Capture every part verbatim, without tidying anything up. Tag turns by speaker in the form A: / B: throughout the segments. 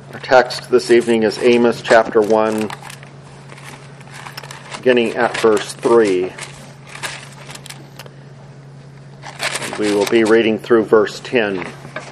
A: Our text this evening is Amos chapter one, beginning at verse three. And we will be reading through verse ten.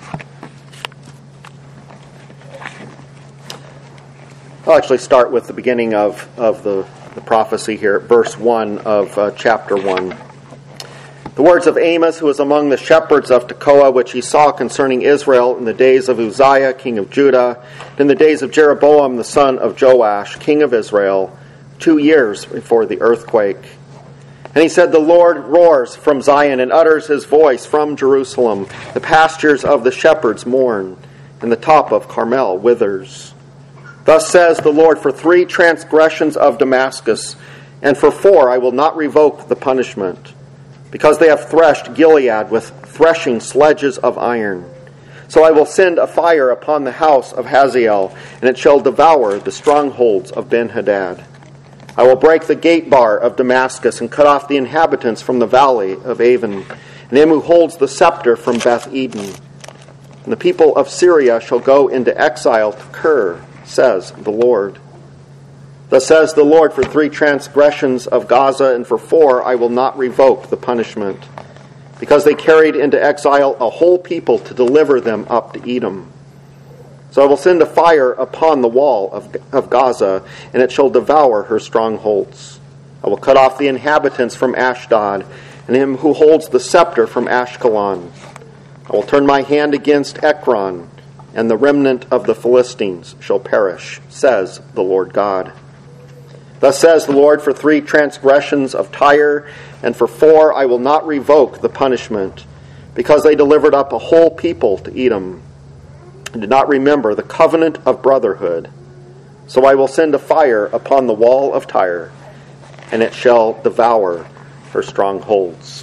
A: I'll actually start with the beginning of, of the, the prophecy here, verse one of uh, chapter one. The words of Amos, who was among the shepherds of Tekoa, which he saw concerning Israel in the days of Uzziah, king of Judah, and in the days of Jeroboam, the son of Joash, king of Israel, two years before the earthquake. And he said, The Lord roars from Zion and utters his voice from Jerusalem. The pastures of the shepherds mourn, and the top of Carmel withers. Thus says the Lord, for three transgressions of Damascus, and for four I will not revoke the punishment, because they have threshed Gilead with threshing sledges of iron. So I will send a fire upon the house of Hazael, and it shall devour the strongholds of Ben-Hadad. I will break the gate bar of Damascus, and cut off the inhabitants from the valley of Avon, and him who holds the scepter from Beth-Eden. And the people of Syria shall go into exile to Kir, says the Lord. Thus says the Lord, for three transgressions of Gaza, and for four I will not revoke the punishment, because they carried into exile a whole people to deliver them up to Edom. So I will send a fire upon the wall of, of Gaza, and it shall devour her strongholds. I will cut off the inhabitants from Ashdod, and him who holds the scepter from Ashkelon. I will turn my hand against Ekron, and the remnant of the Philistines shall perish, says the Lord God. Thus says the Lord, for three transgressions of Tyre, and for four I will not revoke the punishment, because they delivered up a whole people to Edom, and did not remember the covenant of brotherhood. So I will send a fire upon the wall of Tyre, and it shall devour her strongholds.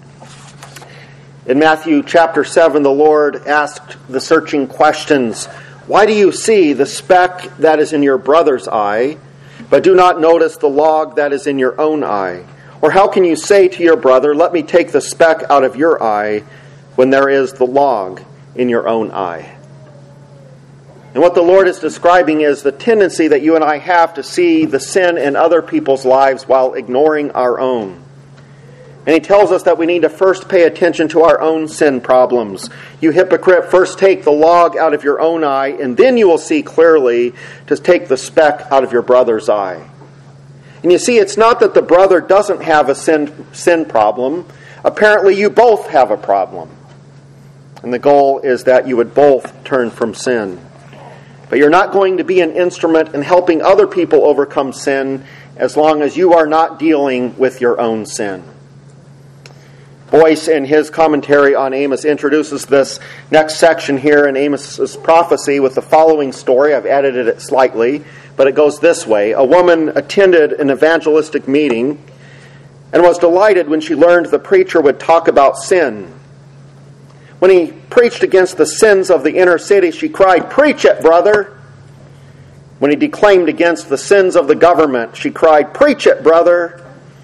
A: In Matthew chapter seven, the Lord asked the searching questions, Why do you see the speck that is in your brother's eye, but do not notice the log that is in your own eye? Or how can you say to your brother, Let me take the speck out of your eye, when there is the log in your own eye? And what the Lord is describing is the tendency that you and I have to see the sin in other people's lives while ignoring our own. And he tells us that we need to first pay attention to our own sin problems. You hypocrite, first take the log out of your own eye, and then you will see clearly to take the speck out of your brother's eye. And you see, it's not that the brother doesn't have a sin, sin problem. Apparently, you both have a problem. And the goal is that you would both turn from sin. But you're not going to be an instrument in helping other people overcome sin as long as you are not dealing with your own sin. Boyce, in his commentary on Amos, introduces this next section here in Amos' prophecy with the following story. I've edited it slightly, but it goes this way. A woman attended an evangelistic meeting and was delighted when she learned the preacher would talk about sin. When he preached against the sins of the inner city, she cried, Preach it, brother! When he declaimed against the sins of the government, she cried, Preach it, brother!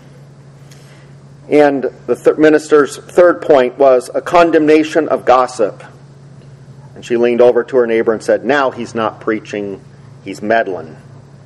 A: And the th- minister's third point was a condemnation of gossip. And she leaned over to her neighbor and said, Now he's not preaching, he's meddling.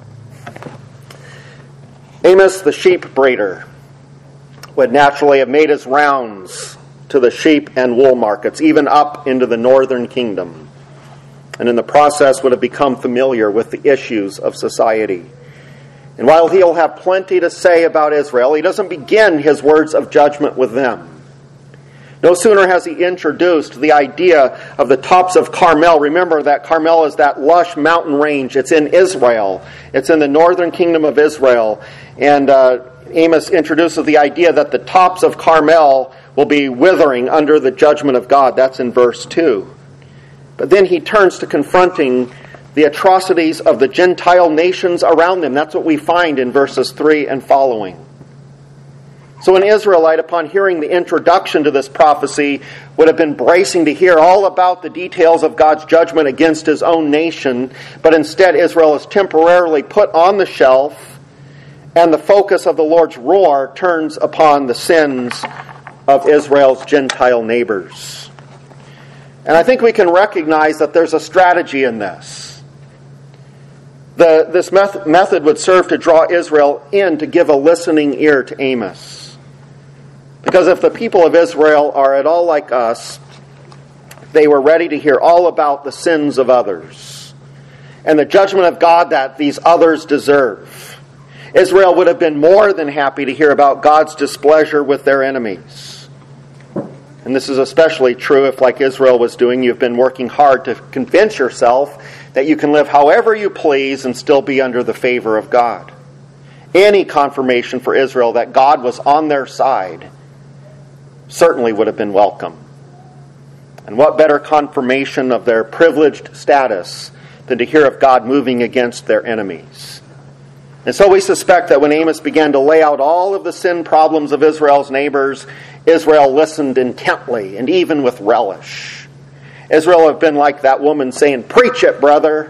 A: Amos, the sheep breeder, would naturally have made his rounds to the sheep and wool markets, even up into the northern kingdom. And in the process would have become familiar with the issues of society. And while he'll have plenty to say about Israel, he doesn't begin his words of judgment with them. No sooner has he introduced the idea of the tops of Carmel. Remember that Carmel is that lush mountain range. It's in Israel. It's in the northern kingdom of Israel. And uh, Amos introduces the idea that the tops of Carmel will be withering under the judgment of God. That's in verse two. But then he turns to confronting the atrocities of the Gentile nations around them. That's what we find in verses three and following. So an Israelite, upon hearing the introduction to this prophecy, would have been bracing to hear all about the details of God's judgment against his own nation, but instead Israel is temporarily put on the shelf, and the focus of the Lord's roar turns upon the sins of Israel's Gentile neighbors. And I think we can recognize that there's a strategy in this. The, this meth- method would serve to draw Israel in to give a listening ear to Amos. Because if the people of Israel are at all like us, they were ready to hear all about the sins of others and the judgment of God that these others deserve. Israel would have been more than happy to hear about God's displeasure with their enemies. And this is especially true if, like Israel was doing, you've been working hard to convince yourself that you can live however you please and still be under the favor of God. Any confirmation for Israel that God was on their side certainly would have been welcome. And what better confirmation of their privileged status than to hear of God moving against their enemies? And so we suspect that when Amos began to lay out all of the sin problems of Israel's neighbors, Israel listened intently and even with relish. Israel had been like that woman saying, "Preach it, brother."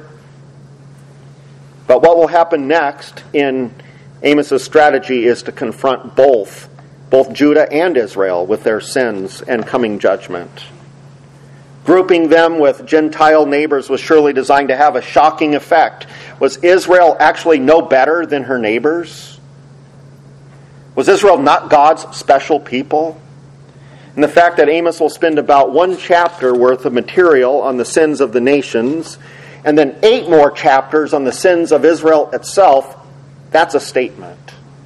A: But what will happen next in Amos's strategy is to confront both, both Judah and Israel with their sins and coming judgment. Grouping them with Gentile neighbors was surely designed to have a shocking effect. Was Israel actually no better than her neighbors? Was Israel not God's special people? And the fact that Amos will spend about one chapter worth of material on the sins of the nations, and then eight more chapters on the sins of Israel itself, that's a statement.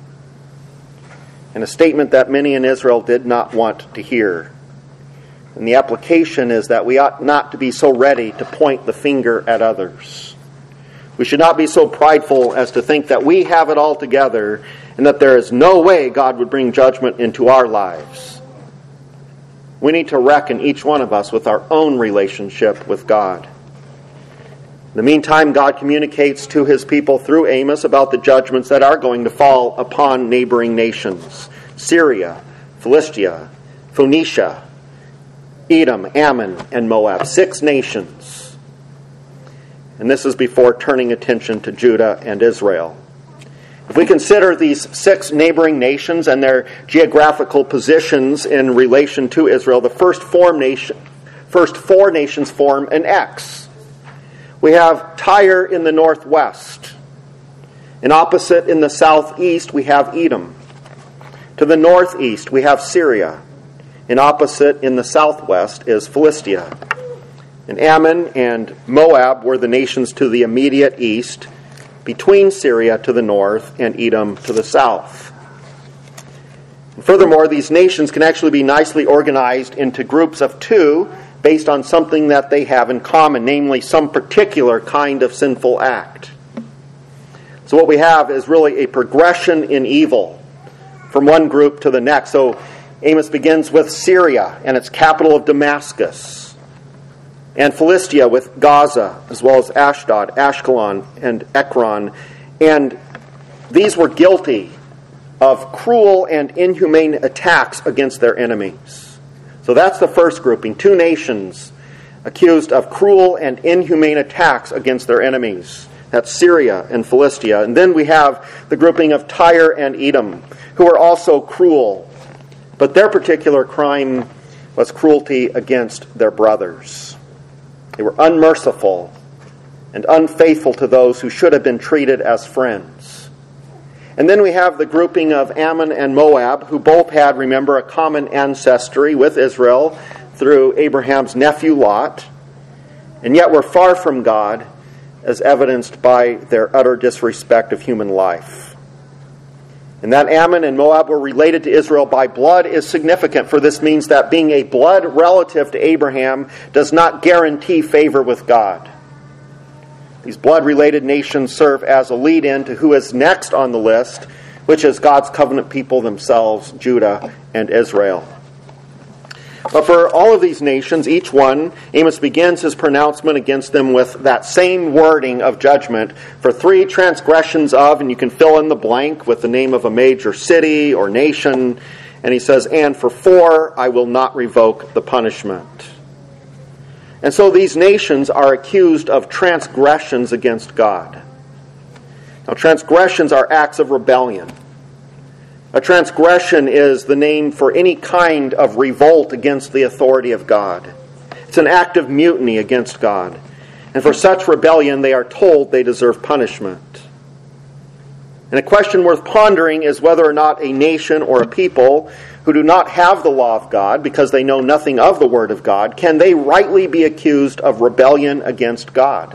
A: And a statement that many in Israel did not want to hear. And the application is that we ought not to be so ready to point the finger at others. We should not be so prideful as to think that we have it all together and that there is no way God would bring judgment into our lives. We need to reckon, each one of us, with our own relationship with God. In the meantime, God communicates to his people through Amos about the judgments that are going to fall upon neighboring nations: Syria, Philistia, Phoenicia, Edom, Ammon, and Moab. Six nations. And this is before turning attention to Judah and Israel. If we consider these six neighboring nations and their geographical positions in relation to Israel, the first four, nation, first four nations form an X. We have Tyre in the northwest. And opposite in the southeast, we have Edom. To the northeast, we have Syria. And opposite in the southwest is Philistia. And Ammon and Moab were the nations to the immediate east, between Syria to the north and Edom to the south. And furthermore, these nations can actually be nicely organized into groups of two based on something that they have in common, namely some particular kind of sinful act. So what we have is really a progression in evil from one group to the next. So Amos begins with Syria and its capital of Damascus, and Philistia with Gaza, as well as Ashdod, Ashkelon, and Ekron. And these were guilty of cruel and inhumane attacks against their enemies. So that's the first grouping. Two nations accused of cruel and inhumane attacks against their enemies. That's Syria and Philistia. And then we have the grouping of Tyre and Edom, who are also cruel. But their particular crime was cruelty against their brothers. They were unmerciful and unfaithful to those who should have been treated as friends. And then we have the grouping of Ammon and Moab, who both had, remember, a common ancestry with Israel through Abraham's nephew Lot, and yet were far from God, as evidenced by their utter disrespect of human life. And that Ammon and Moab were related to Israel by blood is significant, for this means that being a blood relative to Abraham does not guarantee favor with God. These blood-related nations serve as a lead-in to who is next on the list, which is God's covenant people themselves, Judah and Israel. But for all of these nations, each one, Amos begins his pronouncement against them with that same wording of judgment for three transgressions of, and you can fill in the blank with the name of a major city or nation, and he says, and for four, I will not revoke the punishment. And so these nations are accused of transgressions against God. Now, transgressions are acts of rebellion. A transgression is the name for any kind of revolt against the authority of God. It's an act of mutiny against God. And for such rebellion, they are told they deserve punishment. And a question worth pondering is whether or not a nation or a people who do not have the law of God, because they know nothing of the Word of God, can they rightly be accused of rebellion against God?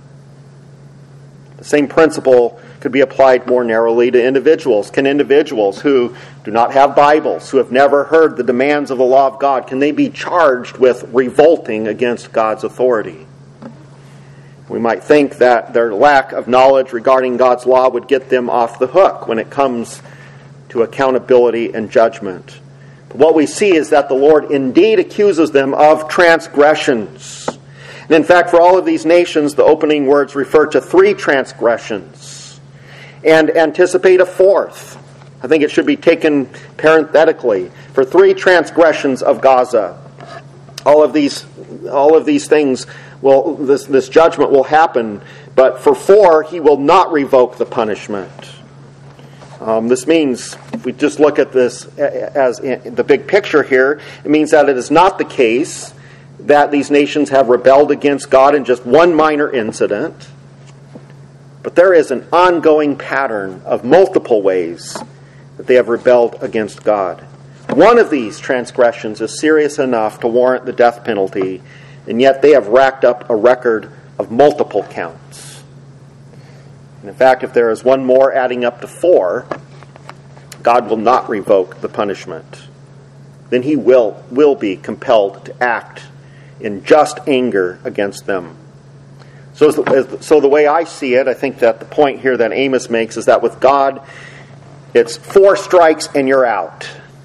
A: The same principle could be applied more narrowly to individuals. Can individuals who do not have Bibles, who have never heard the demands of the law of God, can they be charged with revolting against God's authority? We might think that their lack of knowledge regarding God's law would get them off the hook when it comes to accountability and judgment. But what we see is that the Lord indeed accuses them of transgressions. And in fact, for all of these nations, the opening words refer to three transgressions and anticipate a fourth. I think it should be taken parenthetically. For three transgressions of Gaza, all of these, all of these things will, this, this judgment will happen. But for four, he will not revoke the punishment. Um, this means, if we just look at this as in the big picture here, it means that it is not the case that these nations have rebelled against God in just one minor incident, but there is an ongoing pattern of multiple ways that they have rebelled against God. One of these transgressions is serious enough to warrant the death penalty, and yet they have racked up a record of multiple counts. And in fact, if there is one more adding up to four, God will not revoke the punishment. Then he will, will be compelled to act in just anger against them. So, so the way I see it, I think that the point here that Amos makes is that with God, it's four strikes and you're out.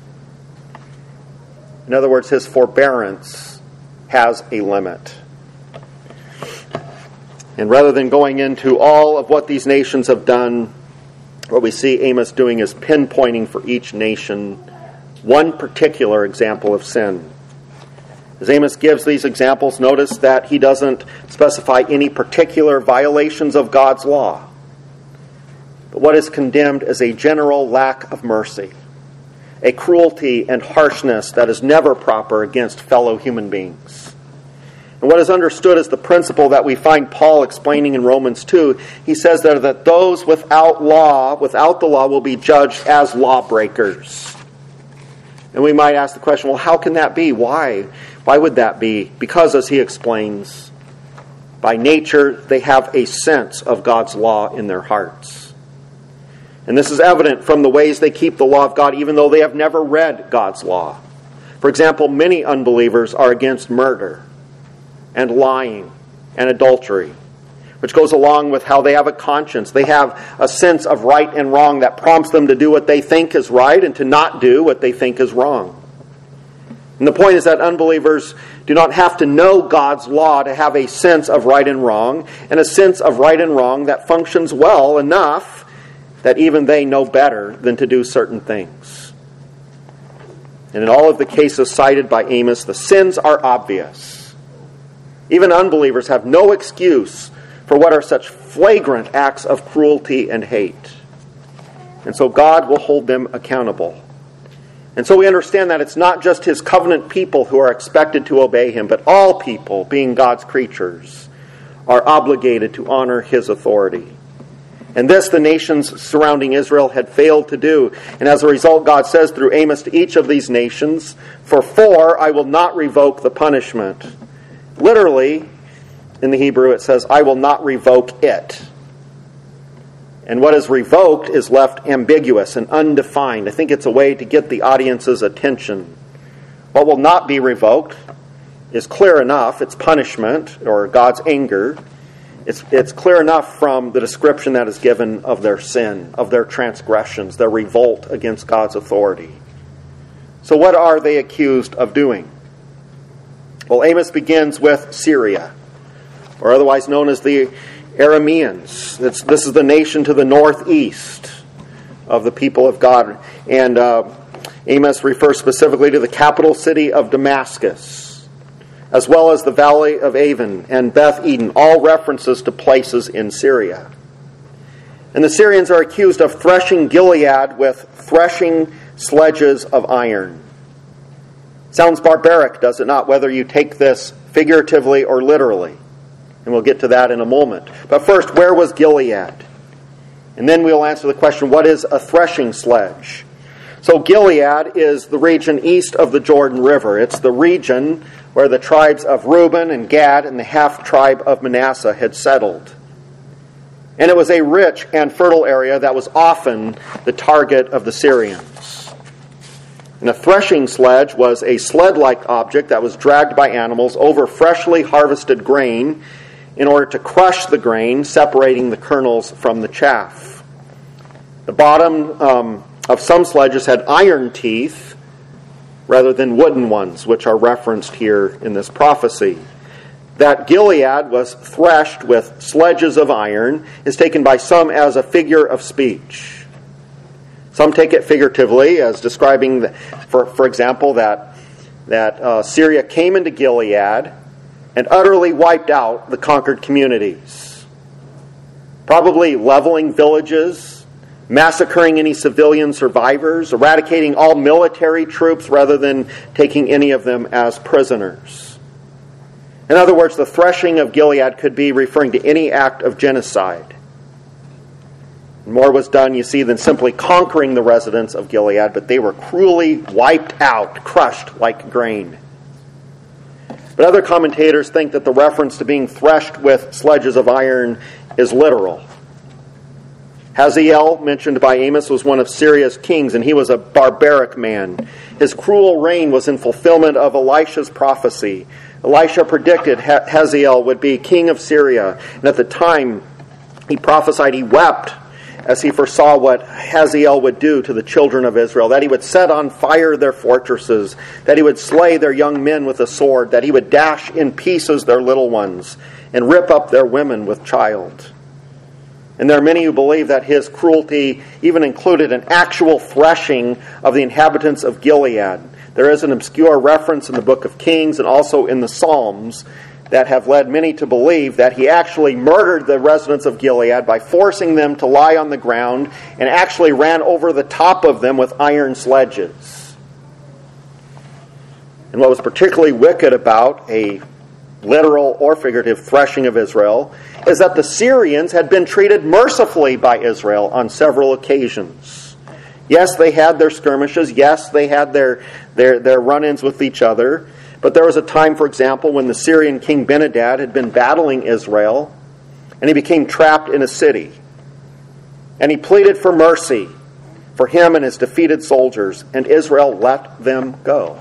A: In other words, his forbearance has a limit. And rather than going into all of what these nations have done, what we see Amos doing is pinpointing for each nation one particular example of sin. As Amos gives these examples, notice that he doesn't specify any particular violations of God's law, but what is condemned as a general lack of mercy, a cruelty and harshness that is never proper against fellow human beings. And what is understood as the principle that we find Paul explaining in Romans two, he says there that those without law, without the law, will be judged as lawbreakers. And we might ask the question, well, how can that be? Why? Why would that be? Because, as he explains, by nature they have a sense of God's law in their hearts. And this is evident from the ways they keep the law of God, even though they have never read God's law. For example, many unbelievers are against murder and lying and adultery, which goes along with how they have a conscience. They have a sense of right and wrong that prompts them to do what they think is right and to not do what they think is wrong. And the point is that unbelievers do not have to know God's law to have a sense of right and wrong, and a sense of right and wrong that functions well enough that even they know better than to do certain things. And in all of the cases cited by Amos, the sins are obvious. Even unbelievers have no excuse for what are such flagrant acts of cruelty and hate. And so God will hold them accountable. And so we understand that it's not just his covenant people who are expected to obey him, but all people, being God's creatures, are obligated to honor his authority. And this the nations surrounding Israel had failed to do. And as a result, God says through Amos to each of these nations, "For four I will not revoke the punishment." Literally, in the Hebrew, it says, "I will not revoke it." And what is revoked is left ambiguous and undefined. I think it's a way to get the audience's attention. What will not be revoked is clear enough. It's punishment, or God's anger. It's, it's clear enough from the description that is given of their sin, of their transgressions, their revolt against God's authority. So what are they accused of doing? Well, Amos begins with Syria, or otherwise known as the Arameans. It's, this is the nation to the northeast of the people of God. And uh, Amos refers specifically to the capital city of Damascus, as well as the valley of Avon and Beth Eden, all references to places in Syria. And the Syrians are accused of threshing Gilead with threshing sledges of iron. Sounds barbaric, does it not, whether you take this figuratively or literally? And we'll get to that in a moment. But first, where was Gilead? And then we'll answer the question, what is a threshing sledge? So Gilead is the region east of the Jordan River. It's the region where the tribes of Reuben and Gad and the half-tribe of Manasseh had settled. And it was a rich and fertile area that was often the target of the Syrians. And a threshing sledge was a sled-like object that was dragged by animals over freshly harvested grain in order to crush the grain, separating the kernels from the chaff. The bottom um, of some sledges had iron teeth rather than wooden ones, which are referenced here in this prophecy. That Gilead was threshed with sledges of iron is taken by some as a figure of speech. Some take it figuratively as describing, the, for, for example, that, that uh, Syria came into Gilead and utterly wiped out the conquered communities, probably leveling villages, massacring any civilian survivors, eradicating all military troops rather than taking any of them as prisoners. In other words, the threshing of Gilead could be referring to any act of genocide. More was done, you see, than simply conquering the residents of Gilead, but they were cruelly wiped out, crushed like grain. But other commentators think that the reference to being threshed with sledges of iron is literal. Hazael, mentioned by Amos, was one of Syria's kings, and he was a barbaric man. His cruel reign was in fulfillment of Elisha's prophecy. Elisha predicted Hazael would be king of Syria, and at the time he prophesied, he wept as he foresaw what Hazael would do to the children of Israel, that he would set on fire their fortresses, that he would slay their young men with a sword, that he would dash in pieces their little ones, and rip up their women with child. And there are many who believe that his cruelty even included an actual threshing of the inhabitants of Gilead. There is an obscure reference in the book of Kings and also in the Psalms that have led many to believe that he actually murdered the residents of Gilead by forcing them to lie on the ground and actually ran over the top of them with iron sledges. And what was particularly wicked about a literal or figurative threshing of Israel is that the Syrians had been treated mercifully by Israel on several occasions. Yes, they had their skirmishes. Yes, they had their, their, their run-ins with each other. But there was a time, for example, when the Syrian king Ben-Hadad had been battling Israel, and he became trapped in a city. And he pleaded for mercy for him and his defeated soldiers, and Israel let them go.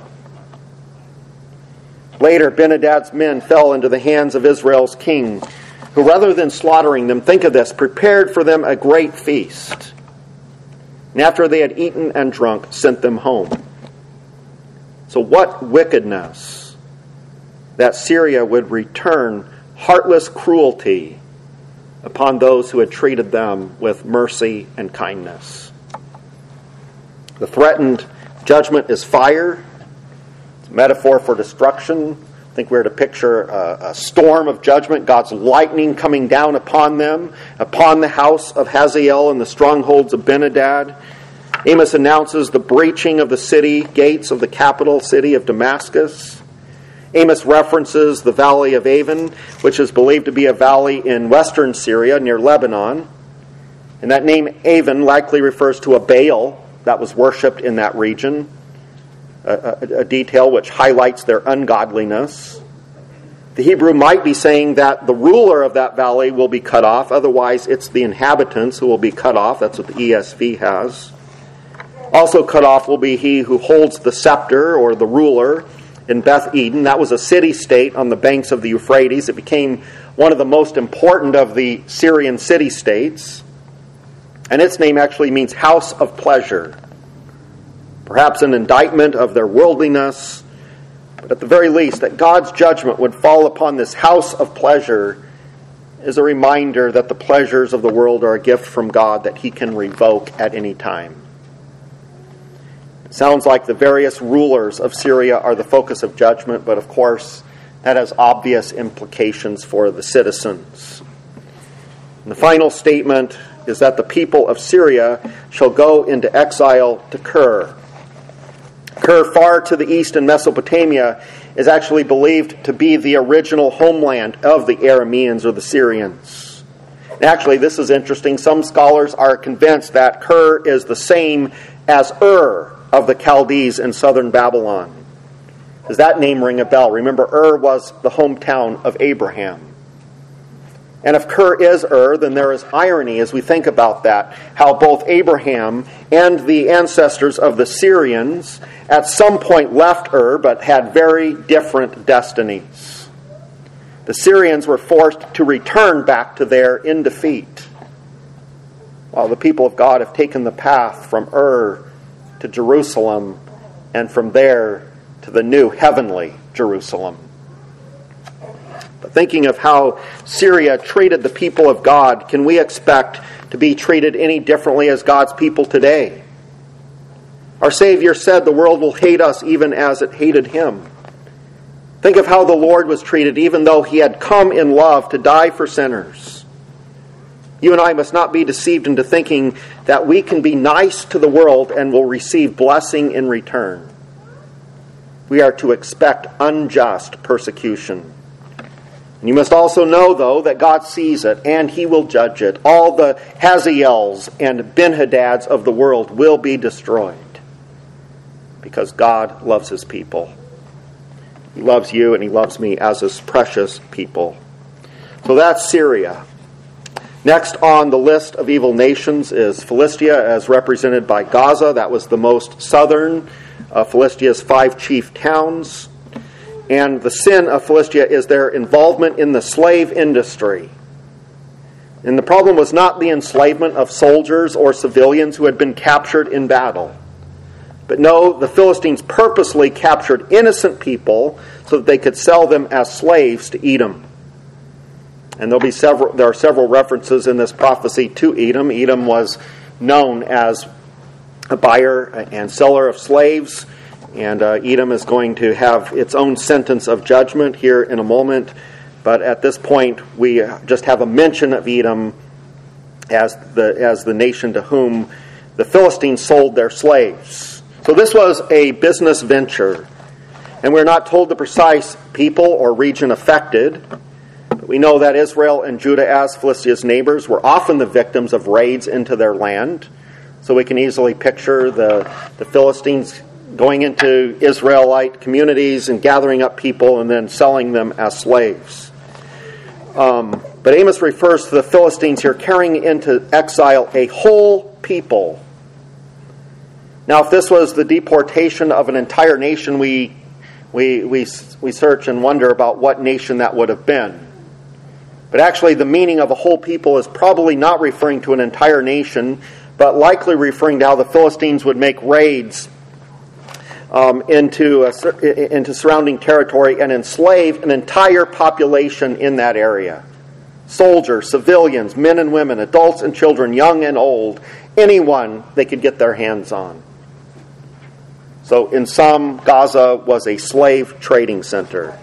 A: Later, Ben-Hadad's men fell into the hands of Israel's king, who rather than slaughtering them, think of this, prepared for them a great feast. And after they had eaten and drunk, sent them home. So what wickedness that Syria would return heartless cruelty upon those who had treated them with mercy and kindness. The threatened judgment is fire. It's a metaphor for destruction. I think we're to picture a, a storm of judgment, God's lightning coming down upon them, upon the house of Hazael and the strongholds of Ben-Hadad. Amos announces the breaching of the city gates of the capital city of Damascus. Amos references the valley of Avon, which is believed to be a valley in western Syria near Lebanon. And that name Avon likely refers to a Baal that was worshipped in that region, a, a, a detail which highlights their ungodliness. The Hebrew might be saying that the ruler of that valley will be cut off, otherwise it's the inhabitants who will be cut off. That's what the E S V has. Also cut off will be he who holds the scepter or the ruler in Beth Eden. That was a city-state on the banks of the Euphrates. It became one of the most important of the Syrian city-states. And its name actually means house of pleasure. Perhaps an indictment of their worldliness, but at the very least, that God's judgment would fall upon this house of pleasure is a reminder that the pleasures of the world are a gift from God that he can revoke at any time. Sounds like the various rulers of Syria are the focus of judgment, but of course that has obvious implications for the citizens. And the final statement is that the people of Syria shall go into exile to Kir. Kir, far to the east in Mesopotamia, is actually believed to be the original homeland of the Arameans or the Syrians. And actually, this is interesting. Some scholars are convinced that Kir is the same as Ur of the Chaldees in southern Babylon. Does that name ring a bell? Remember, Ur was the hometown of Abraham. And if Kir is Ur, then there is irony as we think about that, how both Abraham and the ancestors of the Syrians at some point left Ur, but had very different destinies. The Syrians were forced to return back to there in defeat, while the people of God have taken the path from Ur to Jerusalem, and from there to the new heavenly Jerusalem. But thinking of how Syria treated the people of God, can we expect to be treated any differently as God's people today? Our Savior said the world will hate us even as it hated him. Think of how the Lord was treated, even though he had come in love to die for sinners. You and I must not be deceived into thinking that we can be nice to the world and will receive blessing in return. We are to expect unjust persecution. And you must also know, though, that God sees it and he will judge it. All the Hazaels and Ben-Hadads of the world will be destroyed because God loves his people. He loves you and he loves me as his precious people. So that's Syria. Next on the list of evil nations is Philistia, as represented by Gaza. That was the most southern of Philistia's five chief towns. And the sin of Philistia is their involvement in the slave industry. And the problem was not the enslavement of soldiers or civilians who had been captured in battle. But no, the Philistines purposely captured innocent people so that they could sell them as slaves to Edom. And there'll be several, there are several references in this prophecy to Edom. Edom was known as a buyer and seller of slaves. And uh, Edom is going to have its own sentence of judgment here in a moment. But at this point, we just have a mention of Edom as the, as the nation to whom the Philistines sold their slaves. So this was a business venture. And we're not told the precise people or region affected. But we know that Israel and Judah, as Philistia's neighbors, were often the victims of raids into their land. So we can easily picture the, the Philistines going into Israelite communities and gathering up people and then selling them as slaves. Um, but Amos refers to the Philistines here carrying into exile a whole people. Now, if this was the deportation of an entire nation, we we we we search and wonder about what nation that would have been. But actually, the meaning of a whole people is probably not referring to an entire nation, but likely referring to how the Philistines would make raids um, into a, into surrounding territory and enslave an entire population in that area. Soldiers, civilians, men and women, adults and children, young and old, anyone they could get their hands on. So in sum, Gaza was a slave trading center.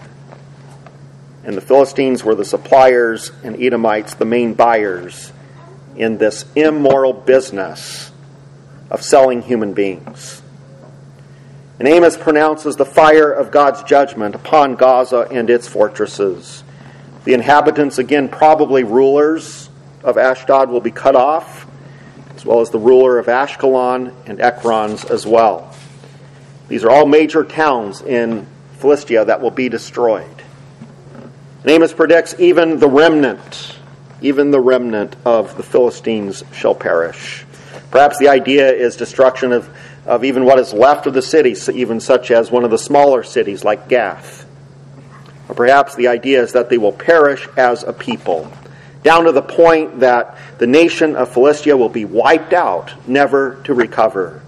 A: And the Philistines were the suppliers and Edomites the main buyers in this immoral business of selling human beings. And Amos pronounces the fire of God's judgment upon Gaza and its fortresses. The inhabitants, again, probably rulers of Ashdod, will be cut off, as well as the ruler of Ashkelon and Ekron's as well. These are all major towns in Philistia that will be destroyed. And Amos predicts even the remnant, even the remnant of the Philistines shall perish. Perhaps the idea is destruction of, of even what is left of the cities, even such as one of the smaller cities like Gath. Or perhaps the idea is that they will perish as a people, down to the point that the nation of Philistia will be wiped out, never to recover.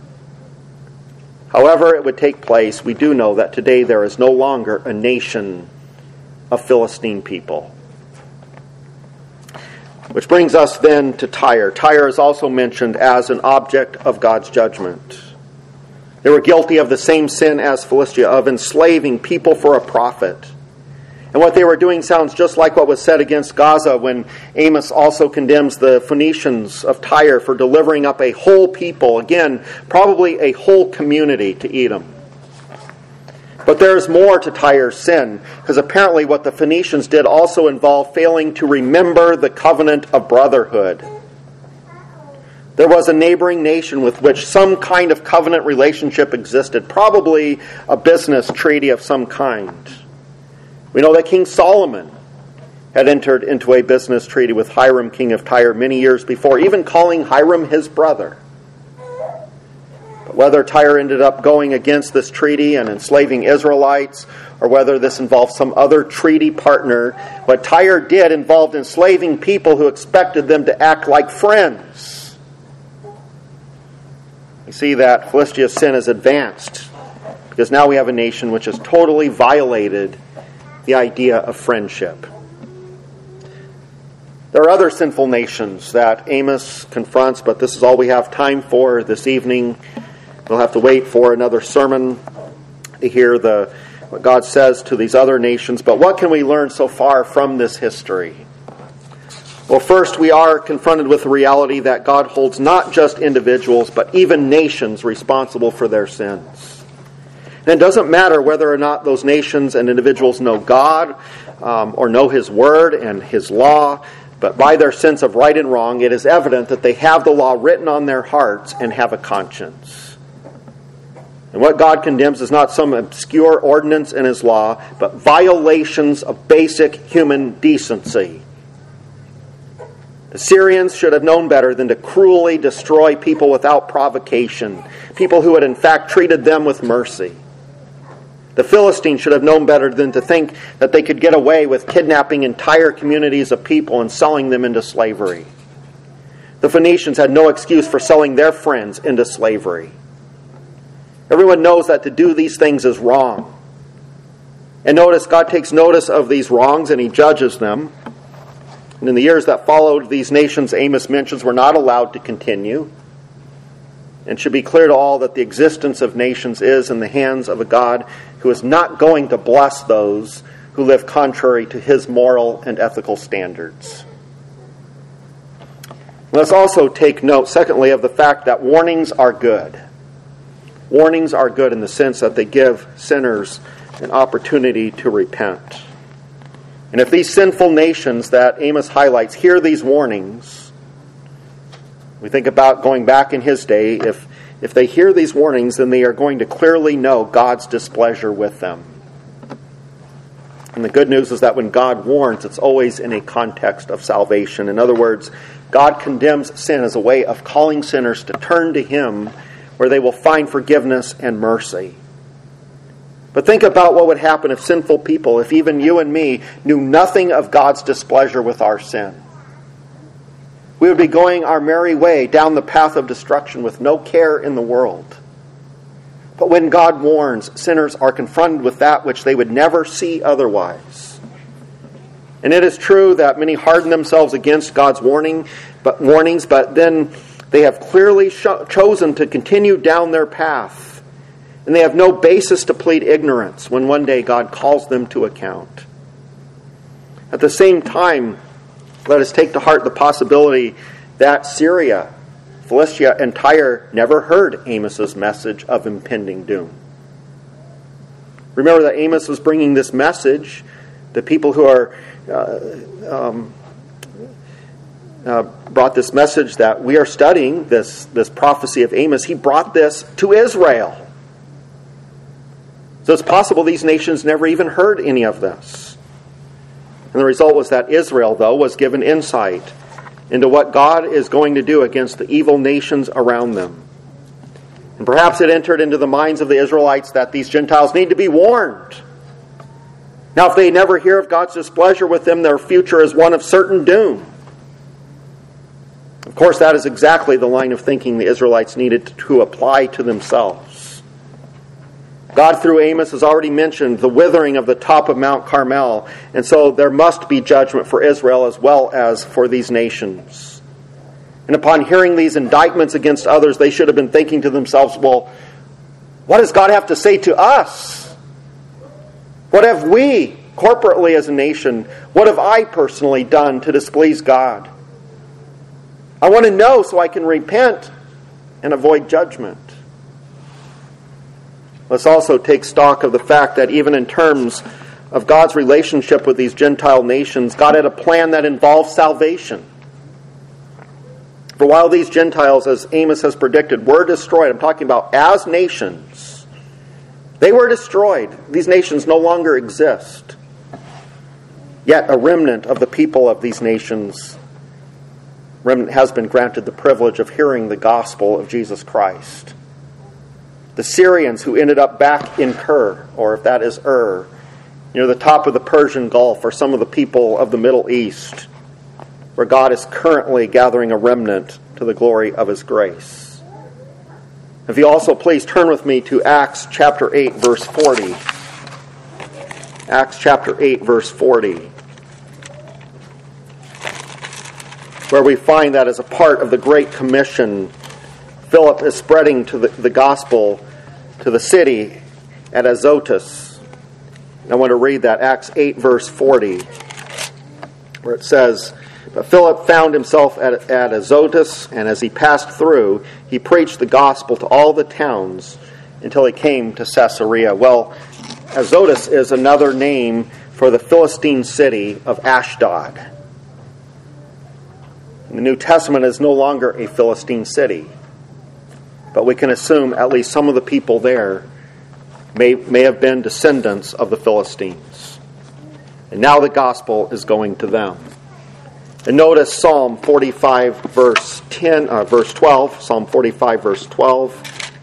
A: However it would take place, we do know that today there is no longer a nation of Philistine people. Which brings us then to Tyre. Tyre is also mentioned as an object of God's judgment. They were guilty of the same sin as Philistia, of enslaving people for a profit. And what they were doing sounds just like what was said against Gaza when Amos also condemns the Phoenicians of Tyre for delivering up a whole people, again, probably a whole community to Edom. But there's more to Tyre's sin, because apparently what the Phoenicians did also involved failing to remember the covenant of brotherhood. There was a neighboring nation with which some kind of covenant relationship existed, probably a business treaty of some kind. We know that King Solomon had entered into a business treaty with Hiram, king of Tyre, many years before, even calling Hiram his brother. But whether Tyre ended up going against this treaty and enslaving Israelites, or whether this involved some other treaty partner, what Tyre did involved enslaving people who expected them to act like friends. We see that Philistia's sin is advanced, because now we have a nation which has totally violated the idea of friendship. There are other sinful nations that Amos confronts, but this is all we have time for this evening. We'll have to wait for another sermon to hear the what God says to these other nations. But what can we learn so far from this history? Well, first, we are confronted with the reality that God holds not just individuals, but even nations responsible for their sins. And it doesn't matter whether or not those nations and individuals know God um, or know His Word and His law, but by their sense of right and wrong, it is evident that they have the law written on their hearts and have a conscience. And what God condemns is not some obscure ordinance in His law, but violations of basic human decency. The Syrians should have known better than to cruelly destroy people without provocation, people who had in fact treated them with mercy. The Philistines should have known better than to think that they could get away with kidnapping entire communities of people and selling them into slavery. The Phoenicians had no excuse for selling their friends into slavery. Everyone knows that to do these things is wrong. And notice, God takes notice of these wrongs and He judges them. And in the years that followed, these nations Amos mentions were not allowed to continue. And should be clear to all that the existence of nations is in the hands of a God who is not going to bless those who live contrary to His moral and ethical standards. Let's also take note, secondly, of the fact that warnings are good. Warnings are good in the sense that they give sinners an opportunity to repent. And if these sinful nations that Amos highlights hear these warnings, we think about going back in his day, if, if they hear these warnings, then they are going to clearly know God's displeasure with them. And the good news is that when God warns, it's always in a context of salvation. In other words, God condemns sin as a way of calling sinners to turn to Him, where they will find forgiveness and mercy. But think about what would happen if sinful people, if even you and me, knew nothing of God's displeasure with our sin. We would be going our merry way down the path of destruction with no care in the world. But when God warns, sinners are confronted with that which they would never see otherwise. And it is true that many harden themselves against God's warning, but warnings, but then they have clearly cho- chosen to continue down their path. And they have no basis to plead ignorance when one day God calls them to account. At the same time, let us take to heart the possibility that Syria, Philistia, and Tyre never heard Amos's message of impending doom. Remember that Amos was bringing this message. The people who are uh, um, uh, brought this message that we are studying, this, this prophecy of Amos, he brought this to Israel. So it's possible these nations never even heard any of this. And the result was that Israel, though, was given insight into what God is going to do against the evil nations around them. And perhaps it entered into the minds of the Israelites that these Gentiles need to be warned. Now, if they never hear of God's displeasure with them, their future is one of certain doom. Of course, that is exactly the line of thinking the Israelites needed to apply to themselves. God, through Amos, has already mentioned the withering of the top of Mount Carmel, and so there must be judgment for Israel as well as for these nations. And upon hearing these indictments against others, they should have been thinking to themselves, well, what does God have to say to us? What have we, corporately as a nation, what have I personally done to displease God? I want to know so I can repent and avoid judgment. let's also take stock of the fact that even in terms of God's relationship with these Gentile nations, God had a plan that involved salvation. For while these Gentiles, as Amos has predicted, were destroyed, I'm talking about as nations, they were destroyed. These nations no longer exist. Yet a remnant of the people of these nations remnant has been granted the privilege of hearing the gospel of Jesus Christ. The Syrians who ended up back in Kir, or if that is Ur, near the top of the Persian Gulf, are some of the people of the Middle East, where God is currently gathering a remnant to the glory of His grace. If you also please turn with me to Acts chapter eight, verse forty. Acts chapter eight, verse forty. Where we find that as a part of the Great Commission, Philip is spreading to the, the gospel to the city at Azotus. I want to read that, Acts eight, verse forty, where it says, "But Philip found himself at, at Azotus, and as he passed through, he preached the gospel to all the towns until he came to Caesarea." Well, Azotus is another name for the Philistine city of Ashdod. The New Testament is no longer a Philistine city, but we can assume at least some of the people there may, may have been descendants of the Philistines. And now the gospel is going to them. And notice Psalm forty-five, verse ten, uh, verse twelve. Psalm forty-five, verse twelve.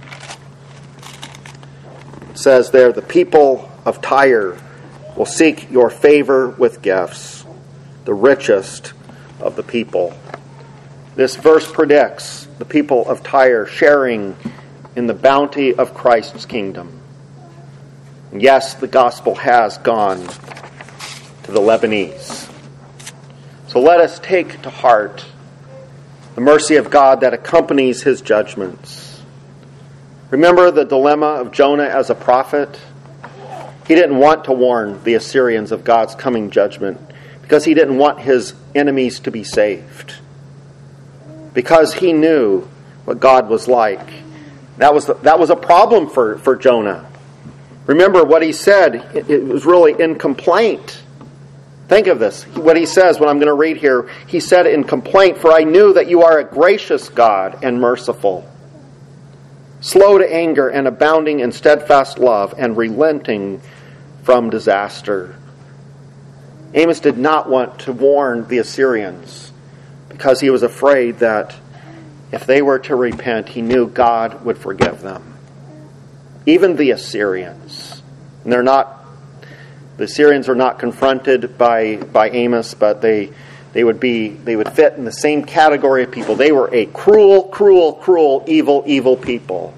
A: It says there, "The people of Tyre will seek your favor with gifts, the richest of the people." This verse predicts the people of Tyre sharing in the bounty of Christ's kingdom. And yes, the gospel has gone to the Lebanese. So let us take to heart the mercy of God that accompanies His judgments. Remember the dilemma of Jonah as a prophet? He didn't want to warn the Assyrians of God's coming judgment because he didn't want his enemies to be saved. Because he knew what God was like. That was, that was a problem for, for Jonah. Remember what he said, it, it was really in complaint. Think of this. What he says, what I'm going to read here, he said in complaint, "For I knew that you are a gracious God and merciful, slow to anger and abounding in steadfast love and relenting from disaster." Amos did not want to warn the Assyrians because he was afraid that if they were to repent, he knew God would forgive them. Even the Assyrians. And they're not, the Assyrians are not confronted by, by Amos, but they they would be they would fit in the same category of people. They were a cruel, cruel, cruel, evil, evil people.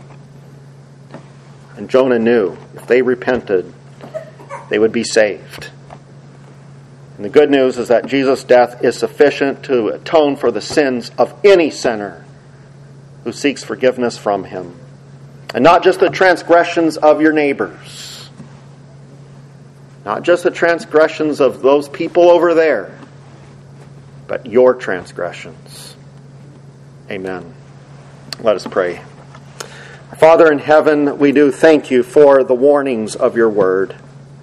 A: And Jonah knew if they repented, they would be saved. And the good news is that Jesus' death is sufficient to atone for the sins of any sinner who seeks forgiveness from Him. And not just the transgressions of your neighbors. Not just the transgressions of those people over there, but your transgressions. Amen. Let us pray. Father in heaven, we do thank you for the warnings of your word.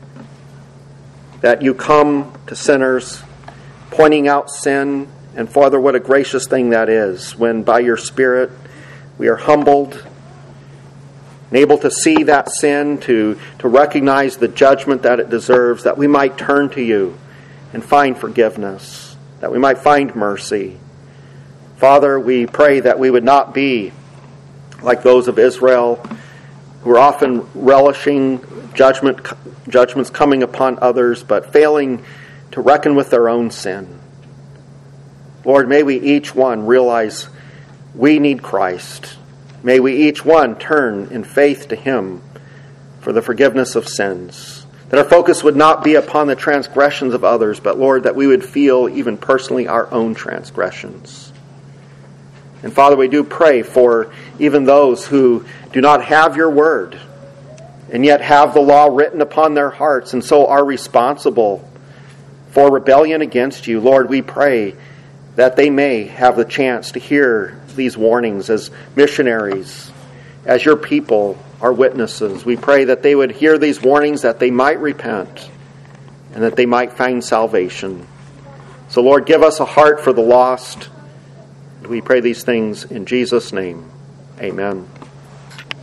A: That you come to sinners pointing out sin. And Father, what a gracious thing that is when by your Spirit we are humbled and able to see that sin, to, to recognize the judgment that it deserves, that we might turn to you and find forgiveness, that we might find mercy. Father, we pray that we would not be like those of Israel who are often relishing judgment, judgments coming upon others, but failing to reckon with their own sin. Lord, may we each one realize we need Christ. May we each one turn in faith to Him for the forgiveness of sins. That our focus would not be upon the transgressions of others, but Lord, that we would feel even personally our own transgressions. And Father, we do pray for even those who do not have your word and yet have the law written upon their hearts and so are responsible for rebellion against you. Lord, we pray that they may have the chance to hear these warnings as missionaries, as your people, our witnesses. We pray that they would hear these warnings, that they might repent, and that they might find salvation. So, Lord, give us a heart for the lost. We pray these things in Jesus' name. Amen.